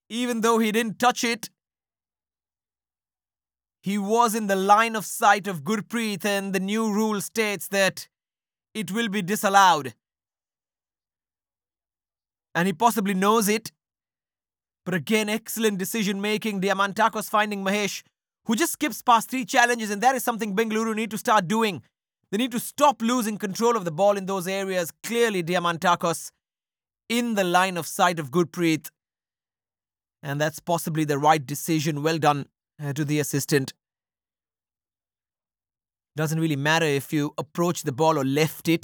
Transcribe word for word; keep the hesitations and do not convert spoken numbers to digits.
Even though he didn't touch it, he was in the line of sight of Gurpreet, and the new rule states that it will be disallowed. And he possibly knows it. But again, excellent decision making. Diamantakos finding Mahesh, who just skips past three challenges, and that is something Bengaluru need to start doing. They need to stop losing control of the ball in those areas. Clearly, Diamantakos in the line of sight of Gurpreet. And that's possibly the right decision. Well done uh, to the assistant. Doesn't really matter if you approach the ball or left it.